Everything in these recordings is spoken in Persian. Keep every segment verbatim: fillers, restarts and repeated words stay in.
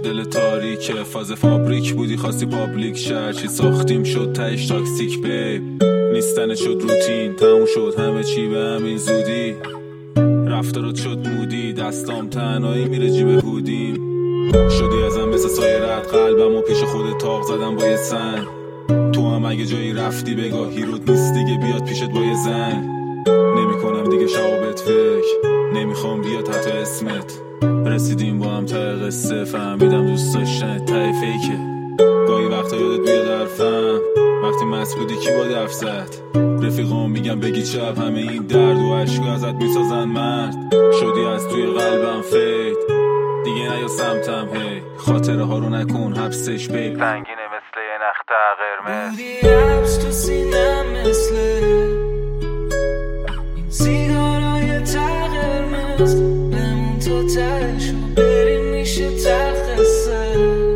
دل تاریکه، فاز فابریک بودی خواستی پابلیک شهر، چی ساختیم شد تهش تاکسیک بیب، نیستن شد روتین، تموم شد همه چی به همین زودی، رفتارات شد مودی، دستام تنهایی میره جیب هودیم، شدی ازم مثل سایه رد قلبم و پیش خود تاق زدم با یه سنگ، تو هم اگه جایی رفتی بگاهی رود نیست دیگه بیاد پیشت با یه زنگ، نمی کنم دیگه شوابت فکر، نمیخوام بیاد حتی اسمت، رسیدیم با هم تا قصه، فهمیدم دوست داشتن ته فیکه، گاهی وقتا یادت بیاد حرفم، وقتی مست بودی کی با دف زد، رفیقام میگم بگی چپ، همه این درد و عشق ازت میسازن مرد، شدی از توی قلبم فید، دیگه نیا سمتم هی، خاطره ها رو نکن حبسش بی، سنگینه مثل یه نخته قرمز، بودی حبس تو سینم مثل این سیگارای ته قرمز، بمون تا تهش و بریم میشه تخصه،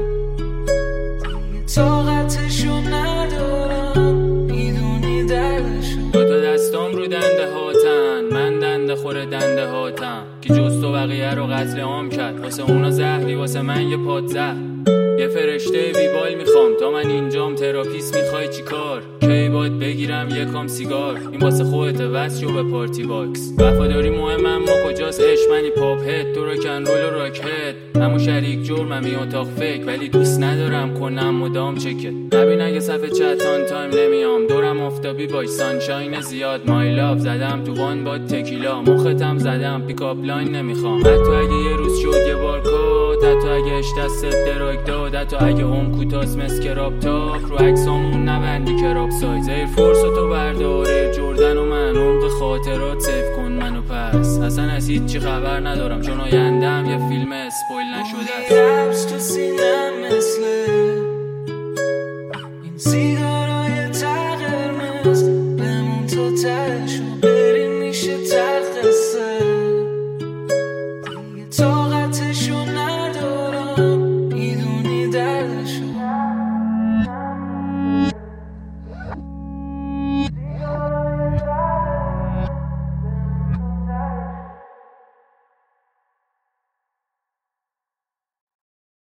دیگه طاقتشو ندارم میدونی دردشو، دو تا دستام رو دنده هاتن، من دنده خوره دنده هاتم، که جز تو بقیه رو قتل عام کرد، واسه اونا زهری واسه من یه پاد زهر، یه فرشته ویبال میخوام تا من اینجام، تراپیست میخوای چی کار، کی باید بگیرم یکم سیگار، این واسه خودت وصل شو به پارتی باکس، وفاداری مهم اما کجاست عشق، منی پاپ هد تو راکن رول و راک هد، همون شریک جرمم این اتاق فکر، ولی دوست ندارم کنم مدام چکت، نبین اگه صفحه چتان تایم نمیام، دورم آفتابی باش سانشاین زیاد، مای لاف زدم تو وان با تکیلا، مختم زدم پیکاپ لاین نمیخوام، حتی اگه یه روز شد یه بار کات، حتی اگه اش دست دراگ داد، حتی اگه هم کوتاس مسکراب تاپ، رو عکسامون نبندی کراب سایز، ایر فورس و تو برداره جردن و من عمق خاطرات سیف کن منو پس، اصلا از هیچ چی خبر ندارم چون آیندم یه فیلم اسپویل نشده است، تو سینه